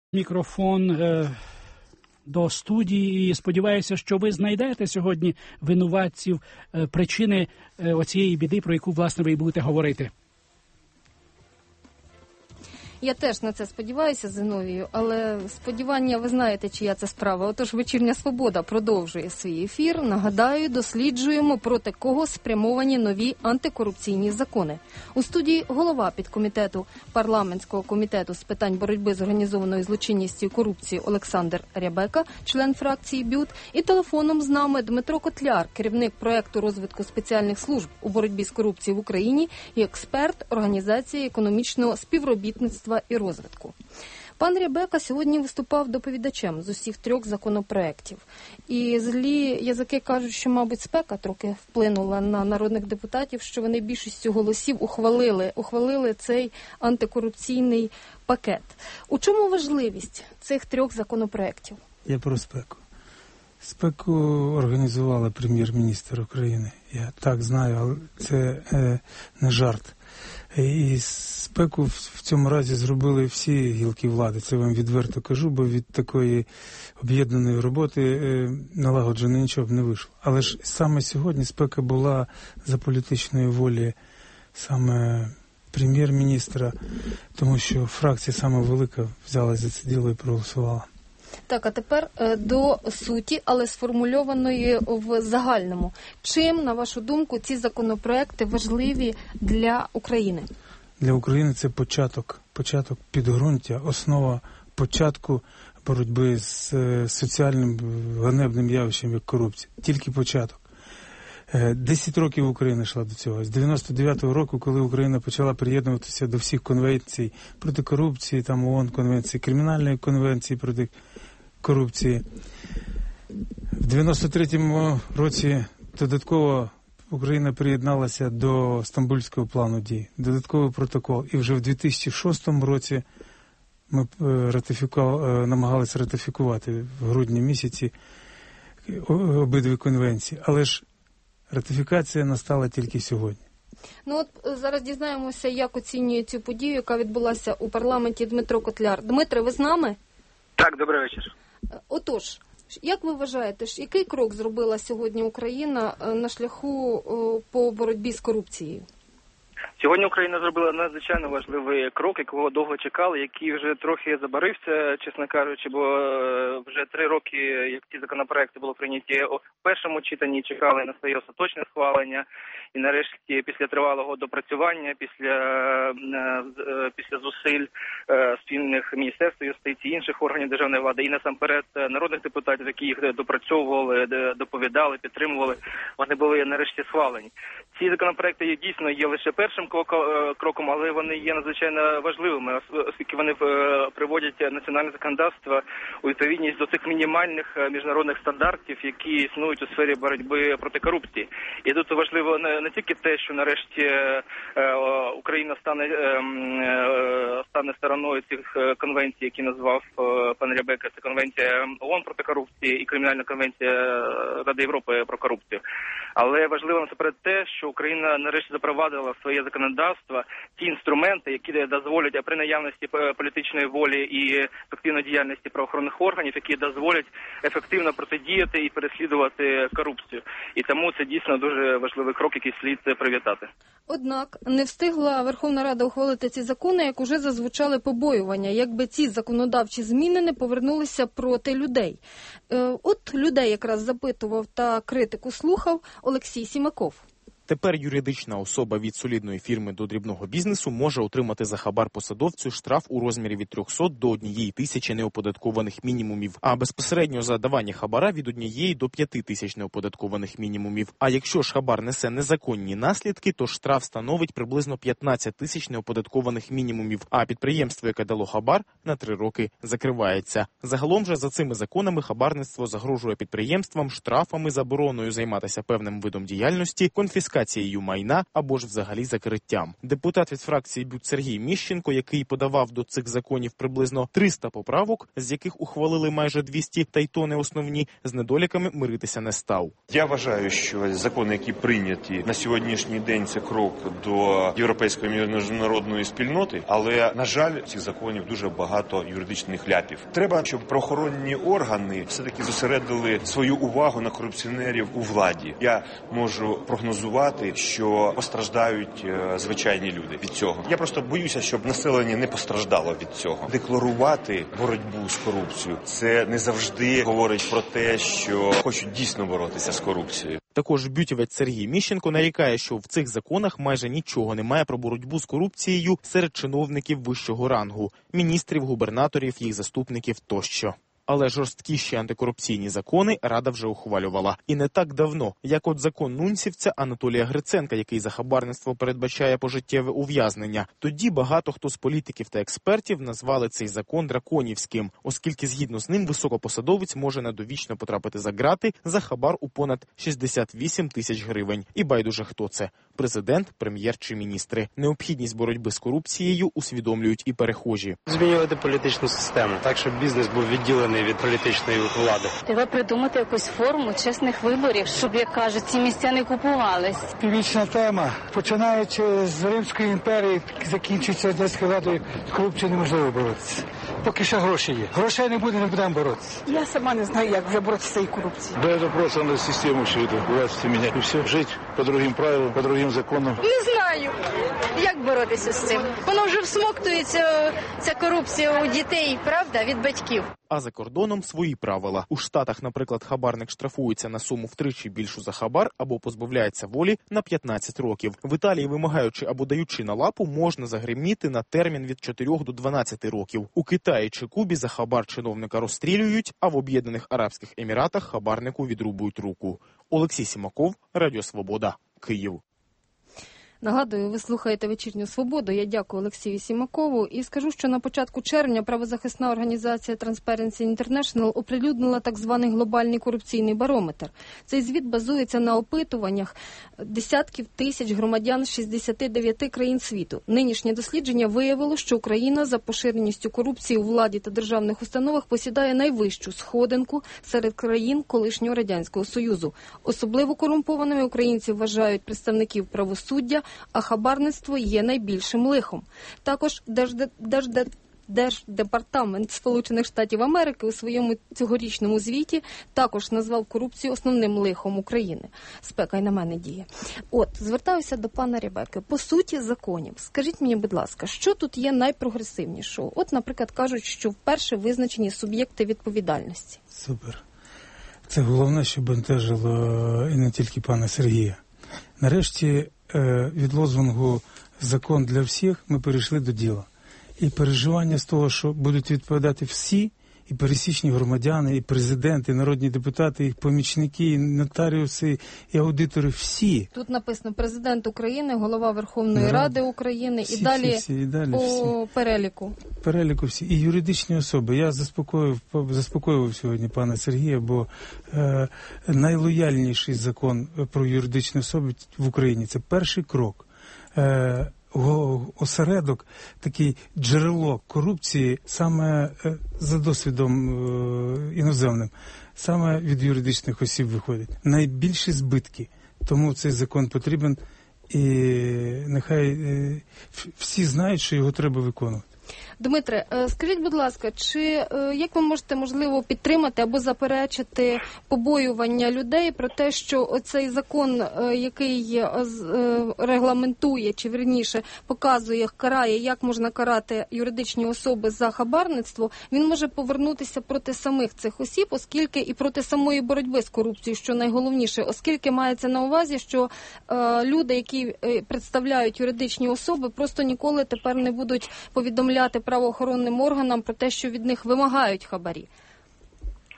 Мікрофон до студії і сподіваюся, що ви знайдете сьогодні винуватців причини оцієї біди, про яку, власне, ви і будете говорити. Я теж на це сподіваюся, Зиновію, але сподівання, ви знаєте, чия це справа. Отож, «Вечірня Свобода» продовжує свій ефір. Нагадаю, досліджуємо, проти кого спрямовані нові антикорупційні закони. У студії голова підкомітету парламентського комітету з питань боротьби з організованою злочинністю і корупцією Олександр Рябека, член фракції БЮТ, і телефоном з нами Дмитро Котляр, керівник проєкту розвитку спеціальних служб у боротьбі з корупцією в Україні і експерт Організації економічного співробітництва і розвитку. Пан Рябека сьогодні виступав доповідачем з усіх трьох законопроєктів. І злі язики кажуть, що, мабуть, спека трохи вплинула на народних депутатів, що вони більшістю голосів ухвалили цей антикорупційний пакет. У чому важливість цих трьох законопроєктів? Я про спеку. Спеку організувала прем'єр-міністр України. Я так знаю, але це не жарт. І спеку в цьому разі зробили всі гілки влади. Це вам відверто кажу, бо від такої об'єднаної роботи налагоджено нічого б не вийшло. Але ж саме сьогодні спека була за політичної волі саме прем'єр-міністра, тому що фракція саме велика взялась за це діло і проголосувала. Так, а тепер до суті, але сформульованої в загальному. Чим, на вашу думку, ці законопроекти важливі для України? Для України це початок підґрунтя, основа початку боротьби з соціальним ганебним явищем, як корупція. Тільки початок. 10 років Україна йшла до цього. З 99-го року, коли Україна почала приєднуватися до всіх конвенцій проти корупції, там ООН конвенції, кримінальної конвенції проти корупції. В 93-му році додатково Україна приєдналася до Стамбульського плану дій, додатковий протокол. І вже в 2006 році ми намагалися ратифікувати в грудні місяці обидві конвенції. Але ж ратифікація настала тільки сьогодні. Ну от зараз дізнаємося, як оцінює цю подію, яка відбулася у парламенті, Дмитро Котляр. Дмитре, ви з нами? Так, добрий вечір. Отож, як ви вважаєте, який крок зробила сьогодні Україна на шляху по боротьбі з корупцією? Сьогодні Україна зробила надзвичайно важливий крок, якого довго чекали, який вже трохи забарився, чесно кажучи, бо вже 3 роки, як ці законопроекти були прийняті у першому читанні, чекали на своє остаточне схвалення. І нарешті, після тривалого допрацювання, після зусиль спільних Міністерства юстиції, інших органів державної влади і насамперед народних депутатів, які їх допрацьовували, доповідали, підтримували, вони були нарешті схвалені. Ці законопроекти дійсно є лише першим кроком, але вони є надзвичайно важливими, оскільки вони приводять національне законодавство у відповідність до цих мінімальних міжнародних стандартів, які існують у сфері боротьби проти корупції. І тут важливо не тільки те, що нарешті Україна стане стороною цих конвенцій, які назвав пан Рябека, це конвенція ООН проти корупції і кримінальна конвенція Ради Європи про корупцію. Але важливо насамперед те, що Україна нарешті запровадила в своє законодавство ті інструменти, які дозволять при наявності політичної волі і ефективної діяльності правоохоронних органів, які дозволять ефективно протидіяти і переслідувати корупцію. І тому це дійсно дуже важливий крок, який слід привітати. Однак не встигла Верховна Рада ухвалити ці закони, як уже зазвучали побоювання, якби ці законодавчі зміни не повернулися проти людей. От людей якраз запитував та критику слухав Олексій Сімаков. Тепер юридична особа від солідної фірми до дрібного бізнесу може отримати за хабар посадовцю штраф у розмірі від 300 до 1000 неоподаткованих мінімумів, а безпосередньо за давання хабара від 1 до 5000 неоподаткованих мінімумів. А якщо ж хабар несе незаконні наслідки, то штраф становить приблизно 15 тисяч неоподаткованих мінімумів, а підприємство, яке дало хабар, на 3 роки закривається. Загалом же за цими законами хабарництво загрожує підприємствам штрафами, забороною займатися певним видом діяльності, конфіскацією конфіскацією майна або ж взагалі закриттям. Депутат від фракції БЮТ Сергій Міщенко, який подавав до цих законів приблизно 300 поправок, з яких ухвалили майже 200, та й то не основні, з недоліками миритися не став. Я вважаю, що закони, які прийняті на сьогоднішній день, це крок до європейської міжнародної спільноти, але, на жаль, цих законів дуже багато юридичних ляпів. Треба, щоб правоохоронні органи все-таки зосередили свою увагу на корупціонерів у владі. Я можу прогнозувати, що постраждають звичайні люди від цього. Я просто боюся, щоб населення не постраждало від цього. Декларувати боротьбу з корупцією – це не завжди говорить про те, що хочуть дійсно боротися з корупцією. Також бютівець Сергій Міщенко нарікає, що в цих законах майже нічого немає про боротьбу з корупцією серед чиновників вищого рангу – міністрів, губернаторів, їх заступників тощо. Але жорсткіші антикорупційні закони Рада вже ухвалювала. І не так давно, як от закон нунцівця Анатолія Гриценка, який за хабарництво передбачає пожиттєве ув'язнення. Тоді багато хто з політиків та експертів назвали цей закон драконівським, оскільки згідно з ним високопосадовець може надовічно потрапити за ґрати за хабар у понад 68 тисяч гривень. І байдуже хто це – президент, прем'єр чи міністри. Необхідність боротьби з корупцією усвідомлюють і перехожі. Змінювати політичну систему, так щоб бізнес був відділений від політичної влади. Треба придумати якусь форму чесних виборів, щоб, як кажуть, ці місця не купувались. Вічна тема. Починаючи з Римської імперії, закінчується радянською владою, з корупцією неможливо боротися. Поки ще гроші є. Грошей не буде, не будемо боротися. Я сама не знаю, як вже боротися з цією корупцією. Да, это просто надо систему всю эту власти менять. И все, жить по другим правилам, по другим законам. Не знаю, як боротися з цим. Воно вже всмоктується, ця корупція у дітей, правда, від батьків. А за кордоном свої правила. У Штатах, наприклад, хабарник штрафується на суму втричі більшу за хабар або позбавляється волі на 15 років. В Італії, вимагаючи або даючи на лапу, можна загриміти на термін від 4 до 12 років. У Китаї чи Кубі за хабар чиновника розстрілюють, а в Об'єднаних Арабських Еміратах хабарнику відрубують руку. Олексій Сімаков, Радіо Свобода, Київ. Нагадую, ви слухаєте «Вечірню Свободу». Я дякую Олексію Сімакову. І скажу, що на початку червня правозахисна організація Transparency International оприлюднила так званий глобальний корупційний барометр. Цей звіт базується на опитуваннях десятків тисяч громадян з 69 країн світу. Нинішнє дослідження виявило, що Україна за поширеністю корупції у владі та державних установах посідає найвищу сходинку серед країн колишнього Радянського Союзу. Особливо корумпованими українці вважають представників правосуддя, а хабарництво є найбільшим лихом. Також Держдепартамент Сполучених Штатів Америки у своєму цьогорічному звіті також назвав корупцію основним лихом України. Спека й на мене діє. От, звертаюся до пана Ребеки. По суті законів, скажіть мені, будь ласка, що тут є найпрогресивнішого? От, наприклад, кажуть, що вперше визначені суб'єкти відповідальності. Супер. Це головне, що бентежило і не тільки пана Сергія. Нарешті від лозунгу «закон для всіх» ми перейшли до діла. І переживання з того, що будуть відповідати всі, і пересічні громадяни, і президенти, і народні депутати, і помічники, і нотаріуси, і аудитори, всі. Тут написано президент України, голова Верховної Ради України, і далі по переліку. Переліку всі. І юридичні особи. Я заспокоював сьогодні пана Сергія, бо найлояльніший закон про юридичні особи в Україні – це перший крок. Осередок, такий джерело корупції саме за досвідом іноземним, саме від юридичних осіб виходить. Найбільші збитки. Тому цей закон потрібен і нехай всі знають, що його треба виконувати. Дмитре, скажіть, будь ласка, як ви можете, можливо, підтримати або заперечити побоювання людей про те, що оцей закон, який регламентує, чи вірніше показує, карає, як можна карати юридичні особи за хабарництво, він може повернутися проти самих цих осіб, оскільки і проти самої боротьби з корупцією, що найголовніше, оскільки мається на увазі, що люди, які представляють юридичні особи, просто ніколи тепер не будуть повідомляти правоохоронним органам про те, що від них вимагають хабарі.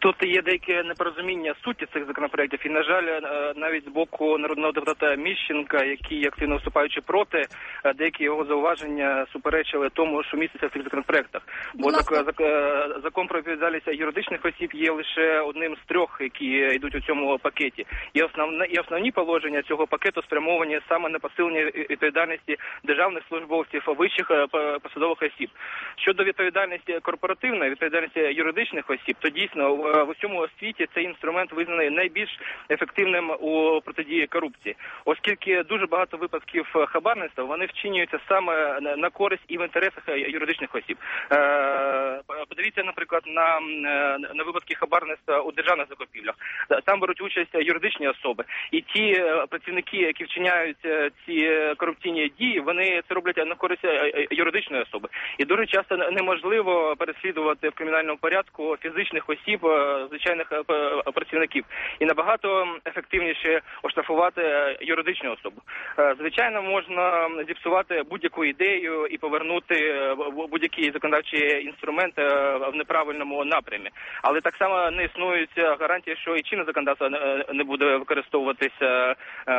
Тут є деяке непорозуміння суті цих законопроєктів, і, на жаль, навіть з боку народного депутата Міщенка, який активно виступаючи проти, деякі його зауваження суперечили тому, що міститься в цих законопроєктах. Бо закон про відповідальність юридичних осіб є лише одним з трьох, які йдуть у цьому пакеті. І основні положення цього пакету спрямовані саме на посилення відповідальності державних службовців, вищих посадових осіб. Щодо відповідальності корпоративної, відповідальності юридичних осіб, то дійсно в усьому світі цей інструмент визнаний найбільш ефективним у протидії корупції, оскільки дуже багато випадків хабарництва, вони вчинюються саме на користь і в інтересах юридичних осіб. Подивіться, наприклад, на випадки хабарництва у державних закупівлях. Там беруть участь юридичні особи. І ті працівники, які вчиняють ці корупційні дії, вони це роблять на користь юридичної особи. І дуже часто неможливо переслідувати в кримінальному порядку фізичних осіб, звичайних працівників. І набагато ефективніше оштрафувати юридичну особу. Звичайно, можна зіпсувати будь-яку ідею і повернути будь-який законодавчий інструмент в неправильному напрямі. Але так само не існують гарантії, що і чинне законодавство не буде використовуватися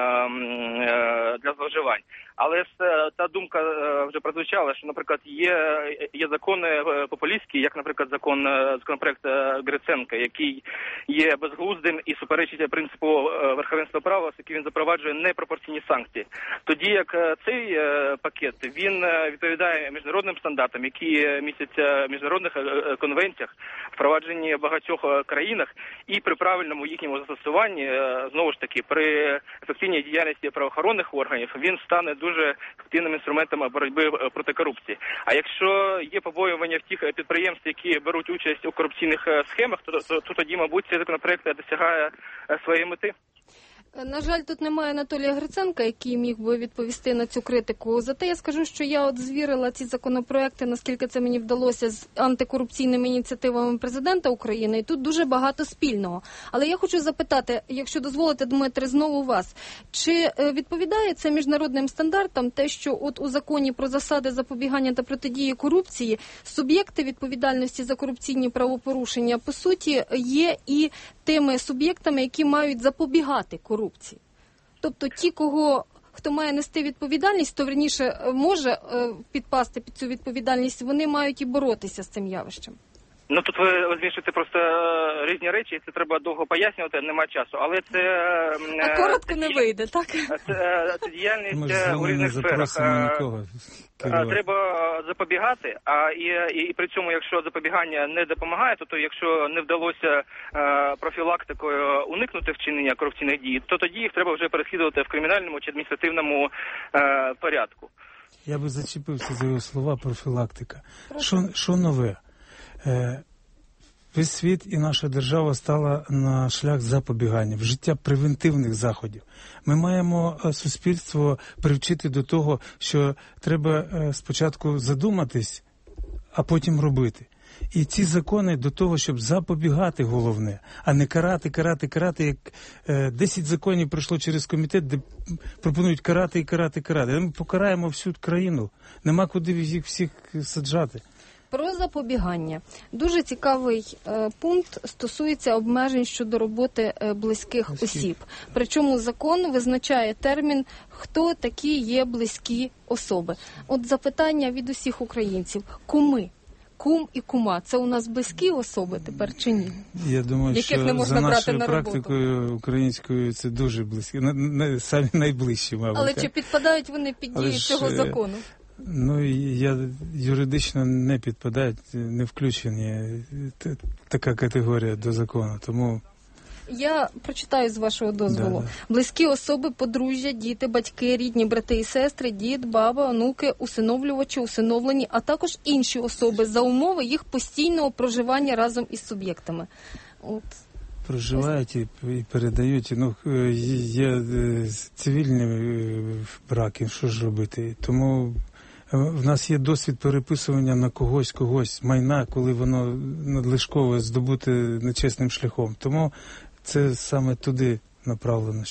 для зловживань. Але та думка вже прозвучала, що, наприклад, є закони популістські, як, наприклад, законопроект Гриценка, який є безглуздим і суперечить принципу верховенства права, оскільки він запроваджує непропорційні санкції. Тоді як цей пакет, він відповідає міжнародним стандартам, які містяться в міжнародних конвенціях, впроваджені в багатьох країнах, і при правильному їхньому застосуванні, знову ж таки, при ефективній діяльності правоохоронних органів, він стане дуже ефективним інструментом боротьби проти корупції. А якщо є побоювання в тих підприємств, які беруть участь у корупційних схемах, то тоді, мабуть, цей законопроект досягає своєї мети. На жаль, тут немає Анатолія Гриценка, який міг би відповісти на цю критику. Зате я скажу, що я звірила ці законопроекти, наскільки це мені вдалося, з антикорупційними ініціативами президента України, і тут дуже багато спільного. Але я хочу запитати, якщо дозволите, Дмитре, знову вас, чи відповідає це міжнародним стандартам те, що от у законі про засади запобігання та протидії корупції суб'єкти відповідальності за корупційні правопорушення, по суті, є і тими суб'єктами, які мають запобігати корупції? Тобто ті, хто має нести відповідальність, то, верніше, може підпасти під цю відповідальність, вони мають і боротися з цим явищем. Ну, тут ви змішуєте просто різні речі, це треба довго пояснювати, нема часу. Але це... А коротко не вийде, так? Це діяльність у різних сферах. Треба запобігати, і при цьому, якщо запобігання не допомагає, то якщо не вдалося профілактикою уникнути вчинення корупційних дій, то тоді їх треба вже переслідувати в кримінальному чи адміністративному порядку. Я би зачепився за його слова профілактика. Що нове? Весь світ і наша держава стала на шлях запобігання, вжиття превентивних заходів. Ми маємо суспільство привчити до того, що треба спочатку задуматись, а потім робити. І ці закони до того, щоб запобігати головне, а не карати, як 10 законів пройшло через комітет, де пропонують карати. Ми покараємо всю країну, нема куди їх всіх саджати. Про запобігання. Дуже цікавий пункт стосується обмежень щодо роботи близьких осіб. Причому закон визначає термін, хто такі є близькі особи. От запитання від усіх українців. Куми? Кум і кума – це у нас близькі особи тепер чи ні? Я думаю, яких що не можна за брати нашою на практикою українською це дуже близькі. Самі найближчі, мабуть. Але чи підпадають вони під дію цього закону? Ну, юридично не підпадають, не включені така категорія до закону, тому... Я прочитаю з вашого дозволу. Да. Близькі особи, подружжя, діти, батьки, рідні, брати і сестри, дід, баба, онуки, усиновлювачі, усиновлені, а також інші особи за умови їх постійного проживання разом із суб'єктами. От. Проживають і передають. Ну, є цивільні браки, що ж робити. Тому в нас є досвід переписування на когось майна, коли воно надлишково здобути нечесним шляхом. Тому це саме туди направлено, щоб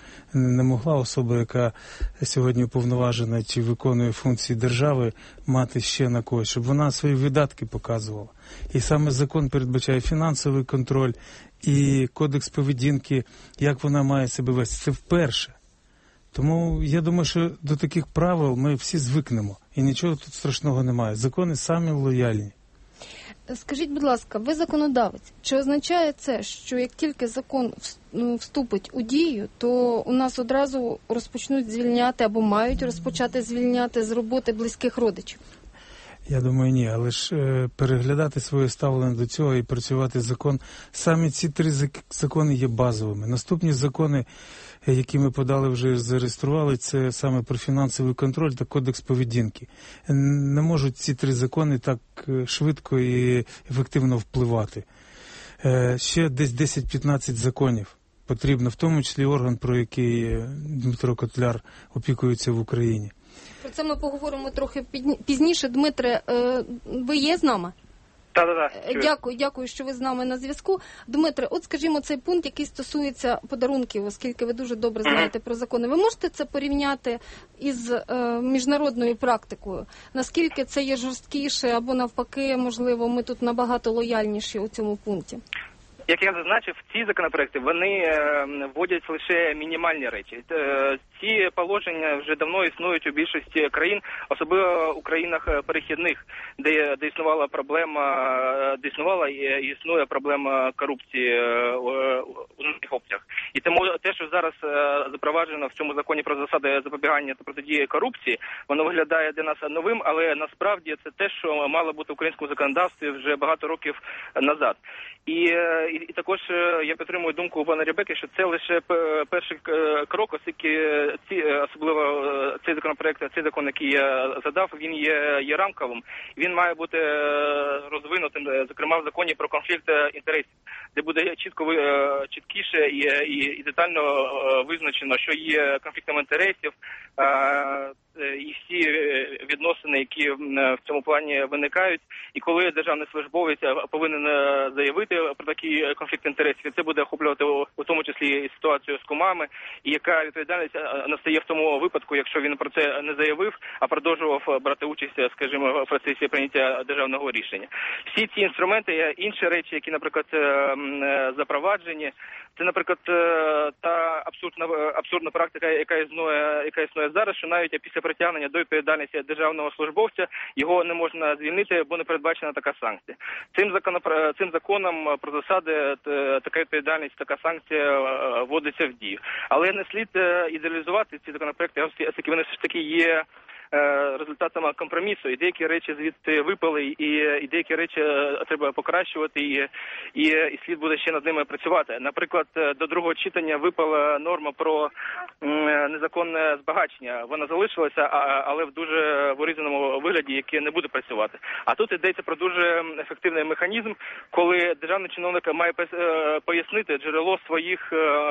не могла особа, яка сьогодні уповноважена чи виконує функції держави, мати ще на когось, щоб вона свої видатки показувала. І саме закон передбачає фінансовий контроль і кодекс поведінки, як вона має себе вести. Це вперше. Тому я думаю, що до таких правил ми всі звикнемо. І нічого тут страшного немає. Закони самі лояльні. Скажіть, будь ласка, ви законодавець. Чи означає це, що як тільки закон вступить у дію, то у нас одразу розпочнуть звільняти або мають розпочати звільняти з роботи близьких родичів? Я думаю, ні. Але ж переглядати своє ставлення до цього і працювати закон. Саме ці 3 закони є базовими. Наступні закони, які ми подали, вже зареєстрували, це саме про фінансовий контроль та кодекс поведінки. Не можуть ці 3 закони так швидко і ефективно впливати. Ще десь 10-15 законів потрібно, в тому числі орган, про який Дмитро Котляр опікується в Україні. Про це ми поговоримо трохи пізніше. Дмитре, ви є з нами? Дякую, що ви з нами на зв'язку. Дмитре, от скажімо, цей пункт, який стосується подарунків, оскільки ви дуже добре знаєте про закони, ви можете це порівняти із міжнародною практикою? Наскільки це є жорсткіше або навпаки, можливо, ми тут набагато лояльніші у цьому пункті? Як я зазначив, ці законопроекти, вони вводять лише мінімальні речі. Ці положення вже давно існують у більшості країн, особливо у країнах перехідних, де існувала і існує проблема корупції у них опціях. І тому те, що зараз запроваджено в цьому законі про засади запобігання та протидії корупції, воно виглядає для нас новим, але насправді це те, що мало бути в українському законодавстві вже багато років назад. І також я підтримую думку пана Ребеки, що це лише перший крок, оскільки особливо цей законопроект, цей закон, який я задав, він є рамковим. Він має бути розвинутим, зокрема в законі про конфлікт інтересів, де буде чіткіше і детально визначено, що є конфліктом інтересів, і всі відносини, які в цьому плані виникають. І коли державний службовець повинен заявити про такий конфлікт інтересів, це буде охоплювати у тому числі і ситуацію з кумами, і яка відповідальність настає в тому випадку, якщо він про це не заявив, а продовжував брати участь, скажімо, в процесі прийняття державного рішення. Всі ці інструменти, інші речі, які, наприклад, запроваджені, це, наприклад, та абсурдна практика, яка існує зараз, що навіть після притягнення до відповідальності державного службовця його не можна звільнити, бо не передбачена така санкція. Цим законом про засади така відповідальність, така санкція вводиться в дію. Але не слід ідеалізувати ці законопроекти, оскільки вони все ж таки є результатами компромісу, і деякі речі звідти випали, і деякі речі треба покращувати, і слід буде ще над ними працювати. Наприклад, до другого читання випала норма про незаконне збагачення. Вона залишилася, але в дуже вирізаному вигляді, яке не буде працювати. А тут йдеться про дуже ефективний механізм, коли державний чиновник має пояснити джерело своїх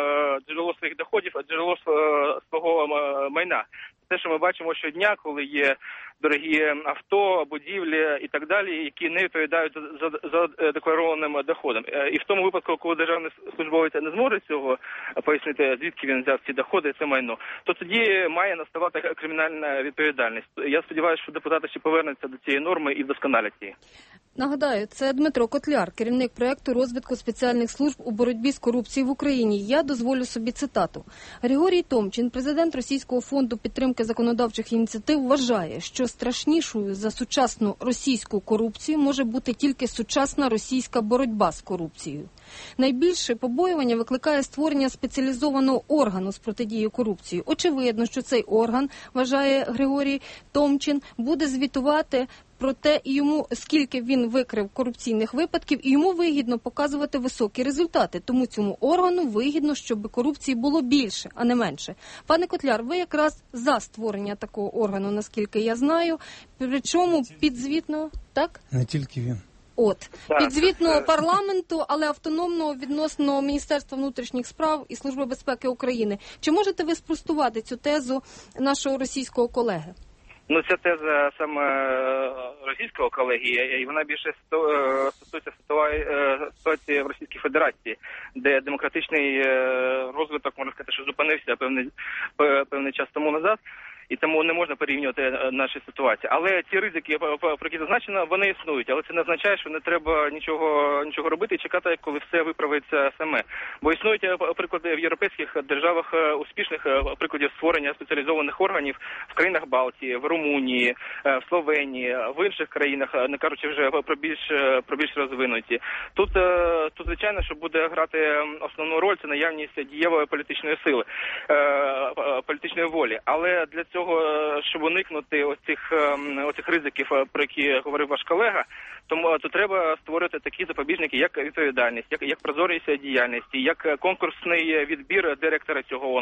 доходів, джерело свого майна. Те, що ми бачимо щодня, коли є дорогі авто, будівлі і так далі, які не відповідають за декларованим доходом. І в тому випадку, коли державний службовець не зможе цього пояснити, звідки він взяв ці доходи, це майно, то тоді має наставати кримінальна відповідальність. Я сподіваюся, що депутати ще повернуться до цієї норми і вдосконалять її. Нагадаю, це Дмитро Котляр, керівник проєкту розвитку спеціальних служб у боротьбі з корупцією в Україні. Я дозволю собі цитату. Григорій Томчин, президент Російського фонду підтримки законодавчих ініціатив, вважає, що страшнішою за сучасну російську корупцію може бути тільки сучасна російська боротьба з корупцією. Найбільше побоювання викликає створення спеціалізованого органу з протидії корупції. Очевидно, що цей орган, вважає Григорій Томчин, буде звітувати про те, йому скільки він викрив корупційних випадків, і йому вигідно показувати високі результати. Тому цьому органу вигідно, щоб корупції було більше, а не менше. Пане Котляр, ви якраз за створення такого органу, наскільки я знаю, причому підзвітно, так? Не тільки він. Підзвітного парламенту, але автономного відносно Міністерства внутрішніх справ і Служби безпеки України. Чи можете ви спростувати цю тезу нашого російського колеги? Ну, ця теза саме російського колеги, і вона більше стосується ситуації в Російській Федерації, де демократичний розвиток, можна сказати, що зупинився певний час тому назад. І тому не можна порівнювати наші ситуації. Але ці ризики, про які зазначено, вони існують. Але це не означає, що не треба нічого робити і чекати, коли все виправиться саме. Бо існують приклади в європейських державах успішних прикладів створення спеціалізованих органів в країнах Балтії, в Румунії, в Словенії, в інших країнах, не кажучи вже про більш розвинуті. Тут звичайно, що буде грати основну роль, це наявність дієвої політичної сили, політичної волі. Але для цього, щоб уникнути оцих ризиків, про які говорив ваш колега, то треба створити такі запобіжники, як відповідальність, як прозорість діяльності, як конкурсний відбір директора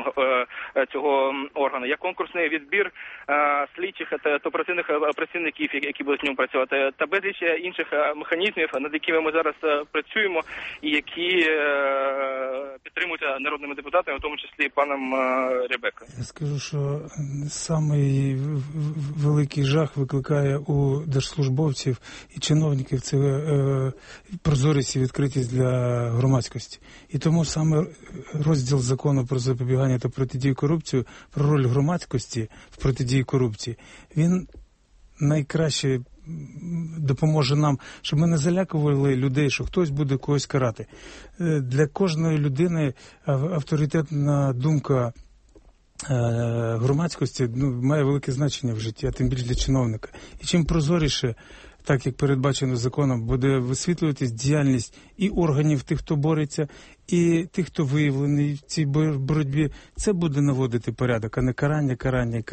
цього органу, як конкурсний відбір слідчих та оперативних працівників, які будуть в ньому працювати, та безліч інших механізмів, над якими ми зараз працюємо і які підтримуються народними депутатами, в тому числі паном Ребекою. Я скажу, що самий великий жах викликає у держслужбовців і чиновників це прозорість і відкритість для громадськості. І тому саме розділ закону про запобігання та протидію корупції, про роль громадськості в протидії корупції, він найкраще допоможе нам, щоб ми не залякували людей, що хтось буде когось карати. Для кожної людини авторитетна думка громадськості має велике значення в житті, а тим більше для чиновника. І чим прозоріше, так як передбачено законом, буде висвітлюватись діяльність і органів тих, хто бореться, і тих, хто виявлений в цій боротьбі, це буде наводити порядок, а не карання.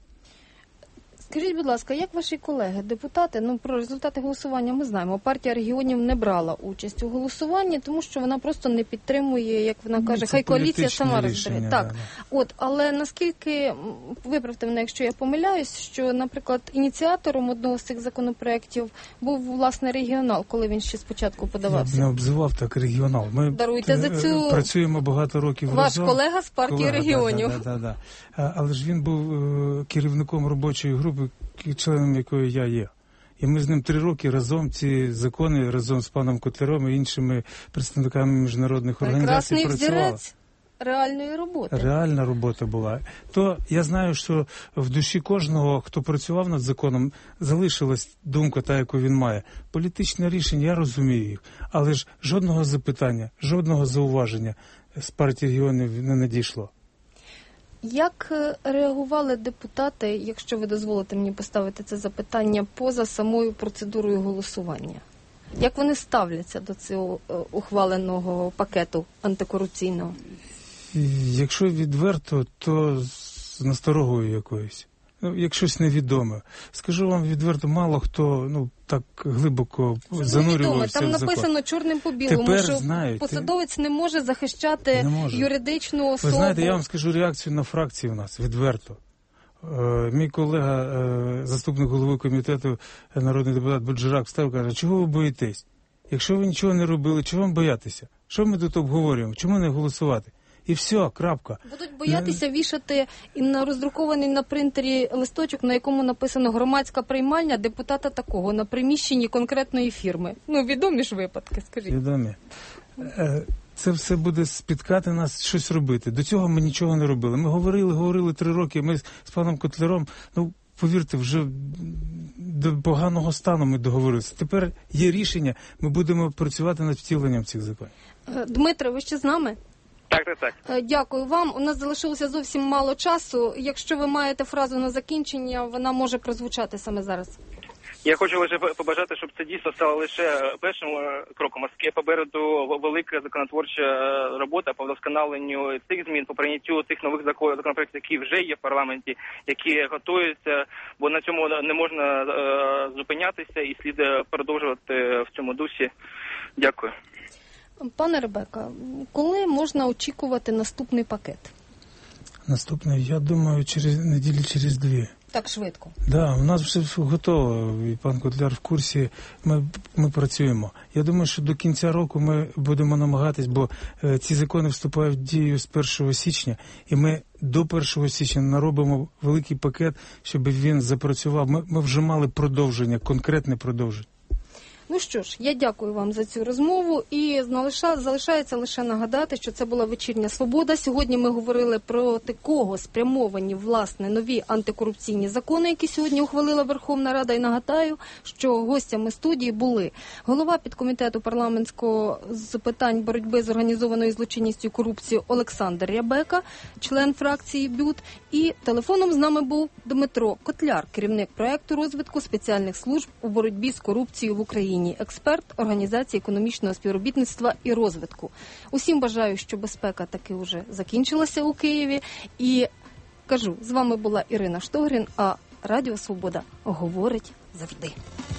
Скажіть, будь ласка, як ваші колеги, депутати, про результати голосування ми знаємо, партія регіонів не брала участь у голосуванні, тому що вона просто не підтримує, як вона каже, хай коаліція сама розбере. Так. Але наскільки, виправте мене, якщо я помиляюсь, що, наприклад, ініціатором одного з цих законопроєктів був, власне, регіонал, коли він ще спочатку подавався. Я б не обзивав так регіонал. Ми працюємо багато років разом. Ваш колега з партії регіонів. Да. Але ж він був керівником робочої групи, членом якої я є. І ми з ним 3 роки разом ці закони, разом з паном Котляром і іншими представниками міжнародних організацій працювали. Прекрасний взірець реальної роботи. Реальна робота була. То я знаю, що в душі кожного, хто працював над законом, залишилась думка та, яку він має. Політичне рішення, я розумію їх. Але ж жодного запитання, жодного зауваження з партії регіонів не надійшло. Як реагували депутати, якщо ви дозволите мені поставити це запитання, поза самою процедурою голосування? Як вони ставляться до цього ухваленого пакету антикорупційного? Якщо відверто, то з насторогою якоюсь. Як щось невідоме. Скажу вам відверто, мало хто так глибоко занурювався в закон. Там написано чорним по білому, що посадовець не може захищати юридичну особу. Ви знаєте, я вам скажу реакцію на фракції у нас, відверто. Мій колега, заступник голови комітету, народний депутат Боджирак, встав і каже, чого ви боїтесь? Якщо ви нічого не робили, чого вам боятися? Що ми тут обговорюємо? Чому не голосувати? І все, крапка. Будуть боятися вішати і на роздрукований на принтері листочок, на якому написано «Громадська приймальня депутата такого» на приміщенні конкретної фірми. Відомі ж випадки, скажіть. Відомі. Це все буде спіткати нас щось робити. До цього ми нічого не робили. Ми говорили 3 роки, ми з паном Котляром, повірте, вже до поганого стану ми договорилися. Тепер є рішення, ми будемо працювати над втіленням цих законів. Дмитре, ви ще з нами? Так. Дякую вам. У нас залишилося зовсім мало часу. Якщо ви маєте фразу на закінчення, вона може прозвучати саме зараз. Я хочу лише побажати, щоб це дійсно стало лише першим кроком, оскільки попереду велика законотворча робота по вдосконаленню цих змін, по прийняттю тих нових законопроєктів, які вже є в парламенті, які готуються, бо на цьому не можна зупинятися і слід продовжувати в цьому дусі. Дякую. Пане Ребека, коли можна очікувати наступний пакет? Наступний, я думаю, неділі через 2. Так швидко? Так, у нас все готово, і пан Котляр в курсі, ми працюємо. Я думаю, що до кінця року ми будемо намагатись, бо ці закони вступають в дію з 1 січня, і ми до 1 січня наробимо великий пакет, щоб він запрацював. Ми вже мали продовження, конкретне продовження. Ну що ж, я дякую вам за цю розмову і залишається лише нагадати, що це була «Вечірня Свобода». Сьогодні ми говорили проти кого спрямовані, власне, нові антикорупційні закони, які сьогодні ухвалила Верховна Рада. І нагадаю, що гостями студії були голова підкомітету парламентського з питань боротьби з організованою злочинністю і корупцією Олександр Рябека, член фракції БЮТ, і телефоном з нами був Дмитро Котляр, керівник проекту розвитку спеціальних служб у боротьбі з корупцією в Україні. Експерт Організації економічного співробітництва і розвитку. Усім бажаю, що безпека таки вже закінчилася у Києві. І кажу, з вами була Ірина Штогрін, а Радіо Свобода говорить завжди.